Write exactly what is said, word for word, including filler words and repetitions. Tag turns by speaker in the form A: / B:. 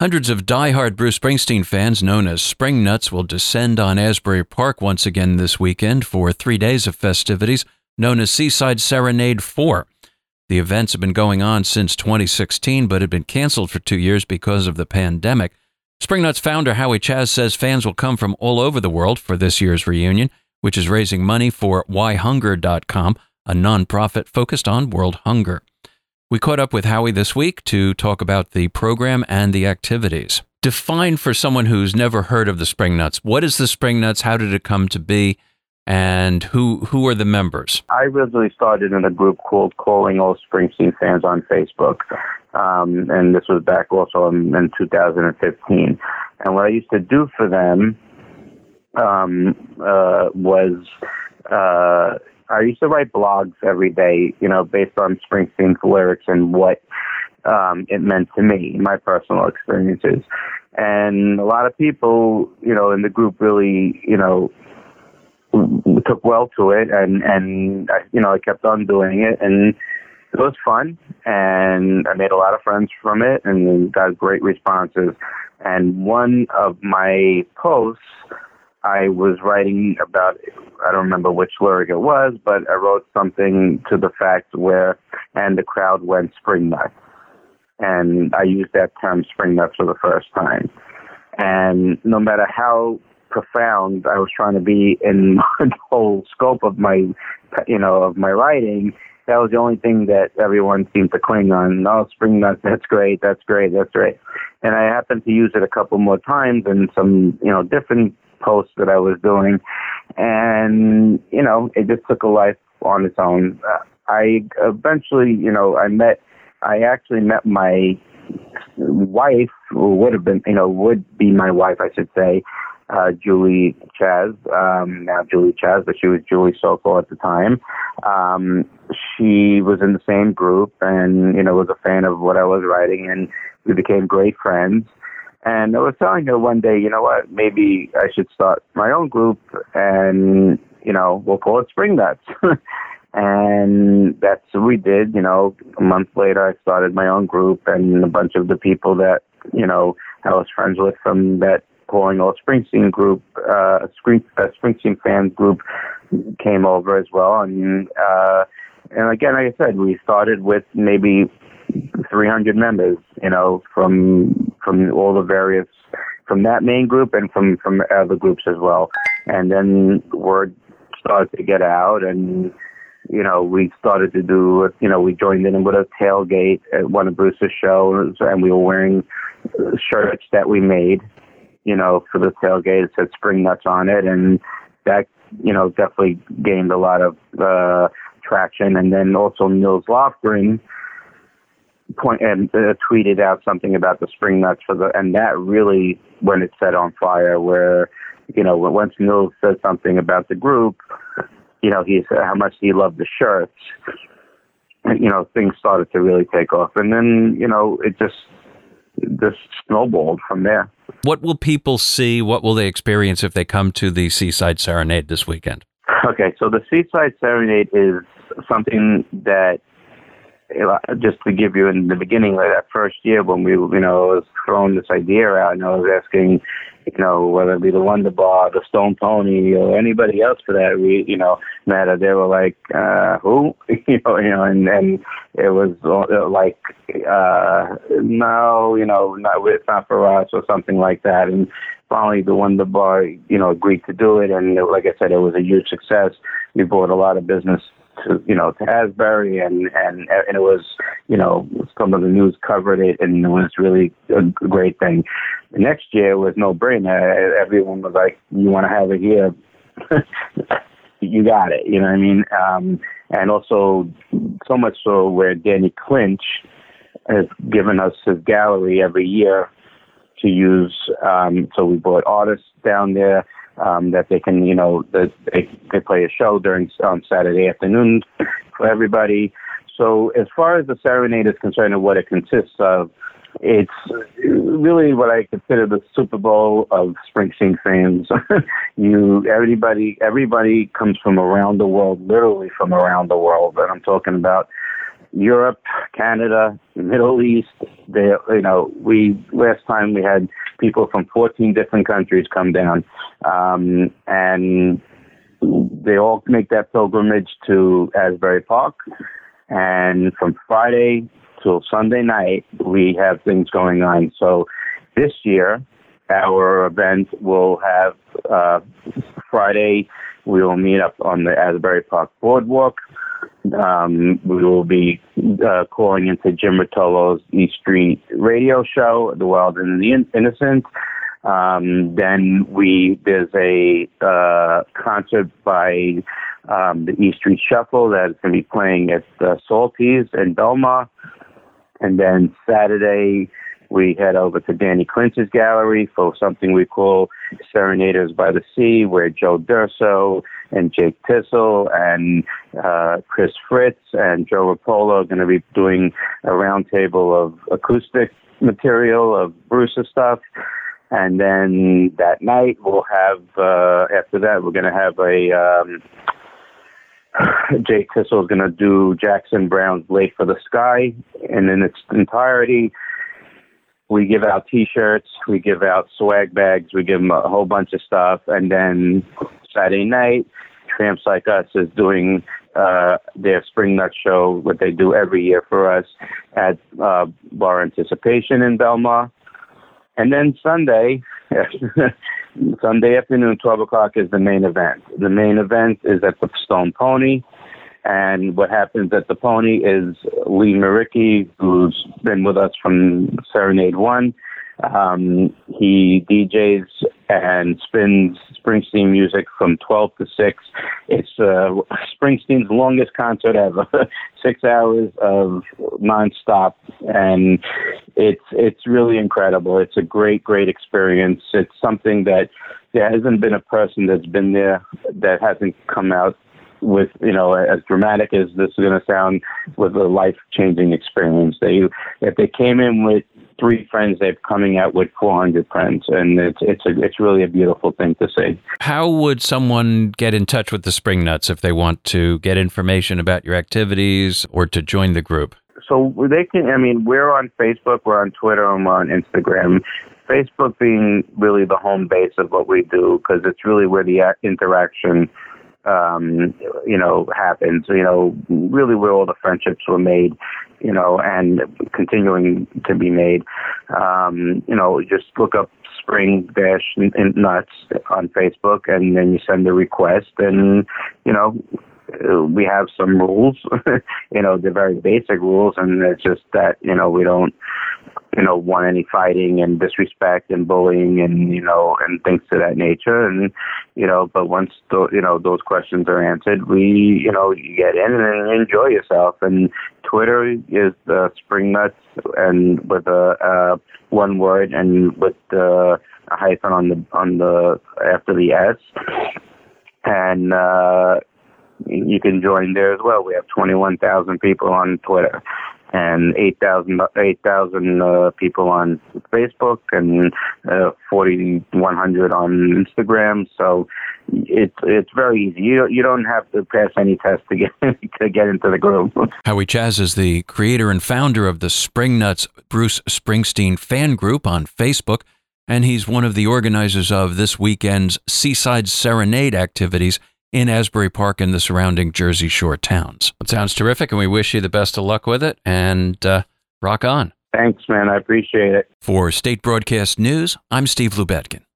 A: Hundreds of diehard Bruce Springsteen fans known as Springnuts will descend on Asbury Park once again this weekend for three days of festivities known as Seaside Serenade four. The events have been going on since twenty sixteen, but had been canceled for two years because of the pandemic. Springnuts founder Howie Chaz says fans will come from all over the world for this year's reunion, which is raising money for why hunger dot com, a nonprofit focused on world hunger. We caught up with Howie this week to talk about the program and the activities. Define for someone who's never heard of the Springnuts. What is the Springnuts? How did it come to be? And who who are the members?
B: I originally started in a group called Calling All Springsteen Fans on Facebook. Um, and this was back also in, in two thousand fifteen. And what I used to do for them um, uh, was... Uh, I used to write blogs every day, you know, based on Springsteen's lyrics and what um, it meant to me, my personal experiences. And a lot of people, you know, in the group really, you know, took well to it. And, and you know, I kept on doing it. And it was fun. And I made a lot of friends from it and got great responses. And one of my posts, I was writing about, I don't remember which lyric it was, but I wrote something to the fact where, and the crowd went spring nuts. And I used that term spring nuts for the first time. And no matter how profound I was trying to be in the whole scope of my, you know, of my writing, that was the only thing that everyone seemed to cling on. Oh, spring nuts, that's great, that's great, that's great. And I happened to use it a couple more times in some, you know, different posts that I was doing, and you know, it just took a life on its own. Uh, I eventually, you know, I met, I actually met my wife, who would have been, you know, would be my wife, I should say, uh, Julie Chaz, um, now Julie Chaz, but she was Julie Sokol at the time. Um, she was in the same group, and you know, was a fan of what I was writing, and we became great friends. And I was telling her one day, you know what, maybe I should start my own group and, you know, we'll call it Springnuts. And that's what we did. You know, a month later, I started my own group, and a bunch of the people that, you know, I was friends with from that Calling All Springsteen group, uh, Spring, uh, Springsteen fans group came over as well. And, uh, and again, like I said, we started with maybe three hundred members, you know, from from all the various, from that main group and from, from other groups as well. And then word started to get out, and, you know, we started to do, you know, we joined in with a tailgate at one of Bruce's shows, and we were wearing shirts that we made, you know, for the tailgate. It said Springnuts on it, and that, you know, definitely gained a lot of uh, traction. And then also Nils Lofgren point and uh, tweeted out something about the Springnuts for the, and that really, when it set on fire, where, you know, once Nils said something about the group, you know, he said how much he loved the shirts, and, you know, things started to really take off. And then, you know, it just, just snowballed from there.
A: What will people see? What will they experience if they come to the Seaside Serenade this weekend?
B: Okay, so the Seaside Serenade is something that, just to give you in the beginning, like that first year when we, you know, was throwing this idea out, and I was asking, you know, whether it be the Wonder Bar, the Stone Pony, or anybody else for that, we, you know, matter. They were like, uh, who, you know, you know, and and it was like, uh, no, you know, not, it's not for us, or something like that. And finally, the Wonder Bar, you know, agreed to do it, and like I said, it was a huge success. We brought a lot of business to, you know, to Asbury, and, and, and it was, you know, some of the news covered it, and it was really a great thing. The next year was no brainer. Everyone was like, you want to have it here? You got it. You know what I mean? Um, and also so much so where Danny Clinch has given us his gallery every year to use. Um, so we brought artists down there. Um, that they can, you know, that they, they play a show during on Saturday afternoons for everybody. So as far as the Serenade is concerned and what it consists of, it's really what I consider the Super Bowl of Springsteen fans. you, everybody, everybody comes from around the world, literally from around the world. And I'm talking about, Europe, Canada, Middle East. They, you know, we last time we had people from fourteen different countries come down, um, and they all make that pilgrimage to Asbury Park. And from Friday till Sunday night, we have things going on. So this year, our event will have uh, Friday. We will meet up on the Asbury Park Boardwalk. Um, we will be uh, calling into Jim Rotolo's East Street radio show, The Wild and the Innocent. Um, then we there's a uh, concert by um, the East Street Shuffle that's going to be playing at uh, Salty's in Belmar. And then Saturday, we head over to Danny Clinch's gallery for something we call Serenaders by the Sea, where Joe Durso and Jake Tissel and uh, Chris Fritz and Joe Rapolo are going to be doing a roundtable of acoustic material of Bruce's stuff. And then that night we'll have, uh, after that, we're going to have a, um, Jake Tissel is going to do Jackson Brown's Late for the Sky. And in its entirety, we give out T-shirts, we give out swag bags, we give them a whole bunch of stuff. And then Saturday night, Tramps Like Us is doing uh, their Spring Nut Show, what they do every year for us at uh, Bar Anticipation in Belmar. And then Sunday, Sunday afternoon, twelve o'clock is the main event. The main event is at the Stone Pony. And what happens at the Pony is Lee Maricki, who's been with us from Serenade one, um, he D Js and spins Springsteen music from twelve to six. It's uh, Springsteen's longest concert ever, six hours of nonstop, and it's it's really incredible. It's a great, great experience. It's something that there hasn't been a person that's been there that hasn't come out with, you know, as dramatic as this is going to sound, with a life-changing experience. They, if they came in with three friends, they're coming out with four hundred friends, and it's it's a, it's really a beautiful thing to see.
A: How would someone get in touch with the Spring Nuts if they want to get information about your activities or to join the group?
B: So they can, I mean, we're on Facebook, we're on Twitter, and we're on Instagram. Facebook being really the home base of what we do, because it's really where the interaction Um, you know, happens, you know, really where all the friendships were made, you know, and continuing to be made. Um, you know, just look up Spring Dash Nuts on Facebook, and then you send a request, and, you know, we have some rules, you know, they're very basic rules, and it's just that, you know, we don't, you know, want any fighting and disrespect and bullying and, you know, and things to that nature. And, you know, but once, the, you know, those questions are answered, we, you know, you get in and enjoy yourself. And Twitter is uh, Spring Nuts, and with a uh, one word and with uh, a hyphen on the, on the, after the S. And, uh, you can join there as well. We have twenty-one thousand people on Twitter and eight thousand eight thousand uh, people on Facebook, and uh, forty-one hundred on Instagram. So it's it's very easy. You you don't have to pass any test to get to get into the group.
A: Howie Chaz is the creator and founder of the Spring Nuts Bruce Springsteen fan group on Facebook, and he's one of the organizers of this weekend's Seaside Serenade activities in Asbury Park and the surrounding Jersey Shore towns. It sounds terrific, and we wish you the best of luck with it, and uh, rock on.
B: Thanks, man. I appreciate it.
A: For State Broadcast News, I'm Steve Lubetkin.